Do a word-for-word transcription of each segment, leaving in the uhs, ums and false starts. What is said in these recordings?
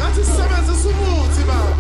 Atisebenza sumuthi baba.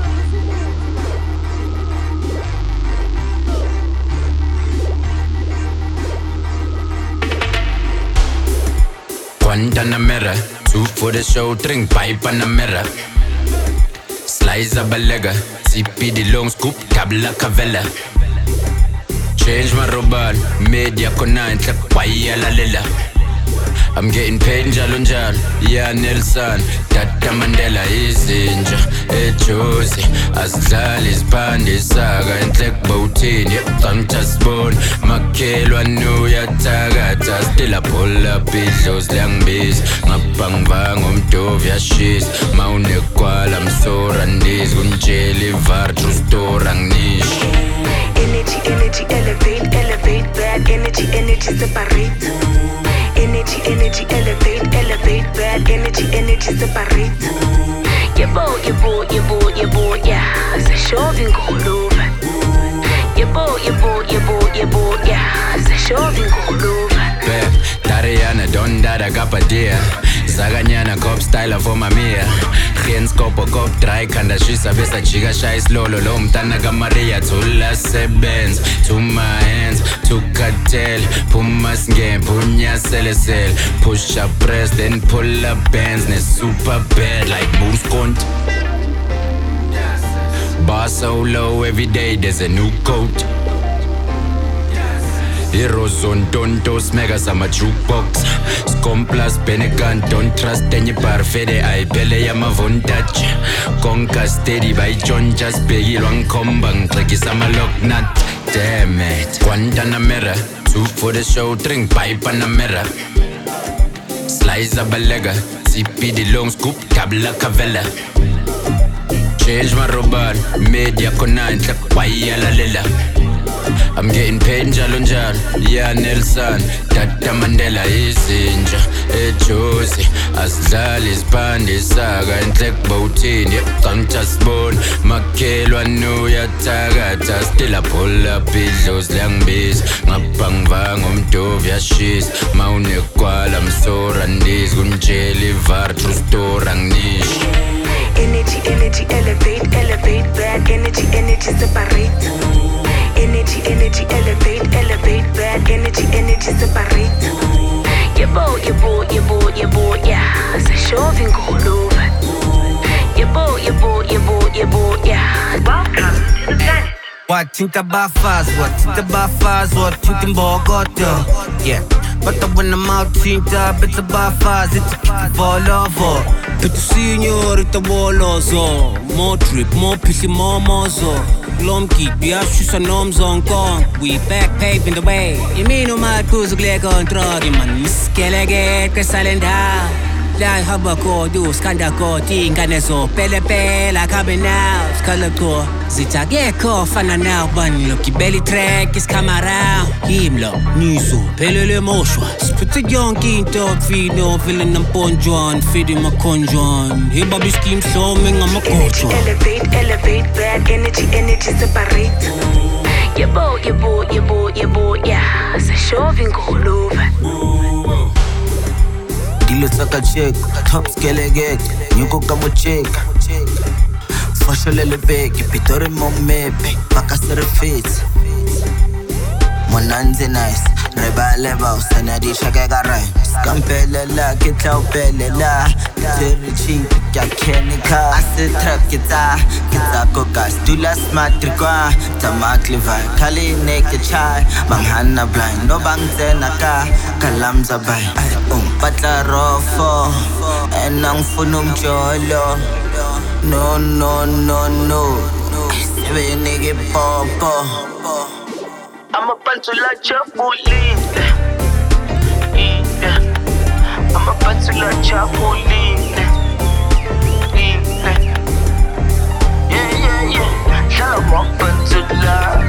Guantanamera, two for the show, drink pipe and a mirror. Slice a balega, C P the long scoop, cabla cavella. Change my robot, media connect, like why la lila. I'm getting paid njalo njalo, yeah Nelson, Tata Mandela izinja, ejozi, asidlali isibhande saga, enhlek bowtini, yep sibone, makhelwa nuyathakatha, still I pull up idlozi liyangibiza, ngapha ngivanga umdovi yashisa, mawunekwala msora ndizi, kunjela ivar true story anginishi. Energy, energy, elevate, elevate, bad energy, energy separate. Energy, energy, elevate, elevate, bad energy, energy separate. Yebo, yebo, yebo, yebo, yeah, seshovi ngikuluva. Yebo, yebo, yebo, yebo, yeah, seshovi ngikuluva. Beb, Tariana, Don Dada Kapadia, Zaganyana cop styler for mamia. Geen skopo kop dry kanda shisa besa chiga shais lolo lo mtana Maria tula sebenz to my hands to cartel pumas game punya selesel push up press then pull up bands ne super bad like moves count. Bar so low every day there's a new coat. Heroes on tontos, megas I'm a jukebox. Scum plus Benegan, don't trust any parfede. I pele ya mavondach. Conquer steady by John just pay one combang. Like it's a lock nut. Damn it. Guantanamera, two for the show, drink pipe and a mirror. Slice a balega, C P the long scoop, cabla cavella. Change my robot, media connect, like why la lila. I'm getting paid njalo njalo, yeah Nelson, Tata Mandela izinja, ejozi, asidlali isibhande saga, enhlek bowtini, yep sibone, makhelwa nuyathakatha, still I pull up idlozi liyangibiza, ngapha ngivanga umdovi yashisa, mawunekwala msora ndizi, kunjela ivar true story anginishi. Energy, energy, elevate, elevate, bad energy, energy separate. Energy, energy, elevate, elevate, bad energy, energy separate. Yebo, yebo, yebo, yebo, yeah, seshovi ngikuluva. Yebo, yebo, yebo, yebo, yeah. Welcome to the planet. What think about fast, what think about fast, what think about God, yeah. But when I'm out, think up, it's about fast, it's a kick for love. But the senior, it's a wall also. More trip, more pissy, more mozo. Glom keep, yeah, she's a norms on Kong. We back paving the way. You mean, no, my cruise, Gleg on Trodi, man, Miss Kellegate, Casalenda. Like Habako, do Skandako, Tinganeso, Pele Pela, coming out, Scalaco, Zita Gecko, Fana now, one lucky belly track is come around. Himlo, Niso, Pele Moshua, split a young quinto, feed no villain and ponjon, feeding my conjon. Hey, Bobby scheme, so ming, I'm a coach. Elevate, elevate, bad energy, energy separate. Yebo, yebo, yebo, yebo, yeah, seshovi ngikuluva. Dilo saka check, top scale get, nyuko kamo check. Social elevate, pitore mo mepe, makasere fit. Monanze nice, reba leva, usanadi shake garai. Scampele la, kitla upele la. Terry cheap, ya kenika. Ase trap kita, kita kokas. Dula smart trikwa, tamak levi. Kali naked chai, manghana blind. No bang zenaka, kalamza bay. Um, patla rofo, enang funum jolo. No, no, no, no. Sebe nigga popo. I'm a bunch of like Chapolin. I'm a bunch of like Chapolin. Yeah, yeah, yeah. I'm a bunch of like.